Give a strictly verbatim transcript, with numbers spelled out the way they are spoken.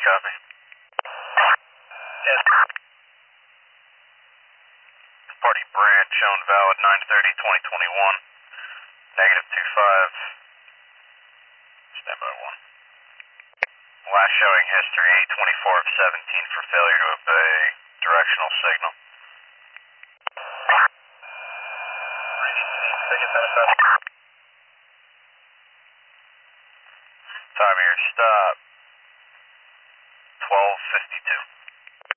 copy. Yes. Party brand shown valid nine thirty twenty twenty-one. Negative two five. Stand by one. Last showing history eight twenty-four of seventeen for failure to obey directional signal. Time of your stop